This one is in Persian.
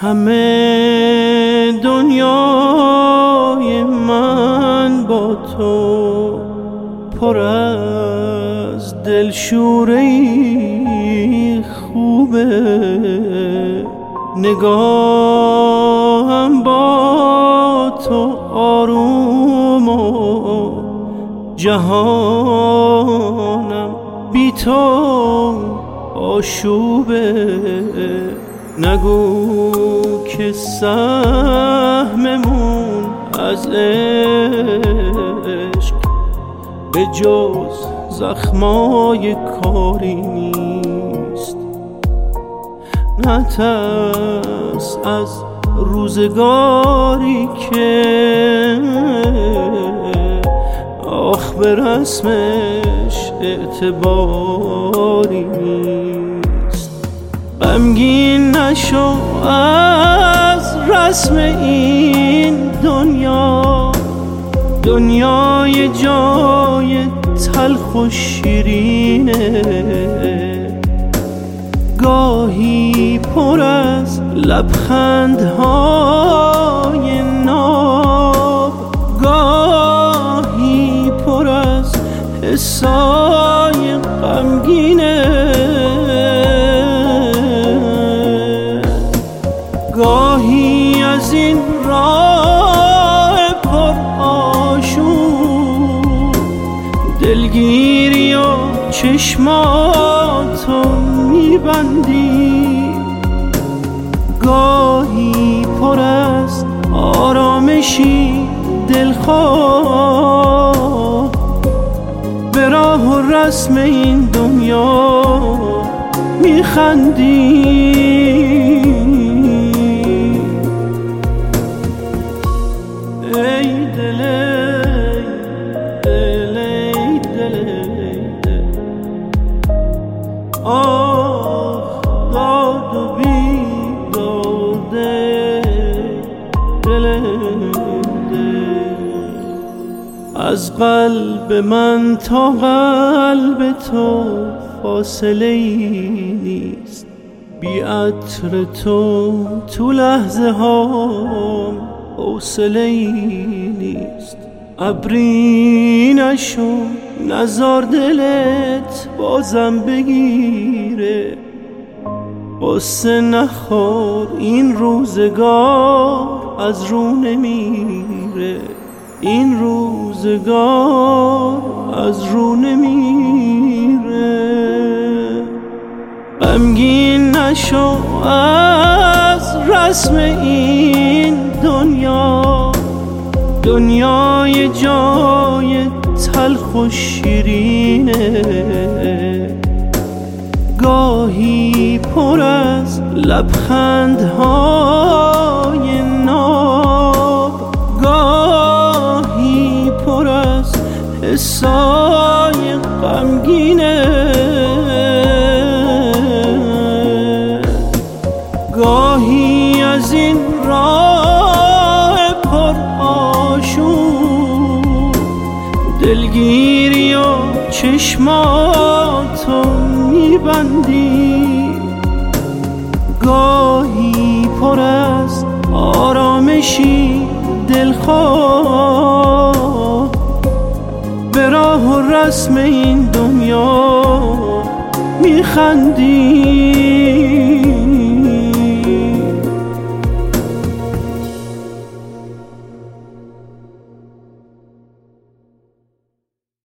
همه دنیای من با تو پر از دلشوری خوبه، نگاهم با تو آروم و جهانم بی تو آشوبه. نگو که سهممون از عشق به جز زخمای کاری نیست. نترس از روزگاری که آخ به رسمش اعتباری نیست. غمگین نشو از رسم این دنیا، دنیای جای تلخ و شیرینه، گاهی پر از لبخندهای ناب، گاهی پر از حسای غمگینه، گاهی از این راه پر آشوب دلگیری و چشماتو میبندی، گاهی پر از آرامشی دلخواه به راه و رسم این دنیا میخندی. ای دل دل دل آه داد و بیداد دل از قلب من تا قلب تو فاصله ای نیست، بی عطر تو لحظه هام حوصله ای نیست. ابری نشو نزار دلت بازم بگیره، قصه نخور این روزگار از رو نمیره، این روزگار از رو نمیره. غمگین نشو از رسم این دنیا، دنیای جای تلخ و شیرینه، گاهی پر از لبخندهای ناب، گاهی پر از حسای غمگینه، گاهی از این راه پر آشوب دلگیری و چشماتو میبندی، گاهی پر از آرامشی دلخواه به راه و رسم این دنیا میخندی.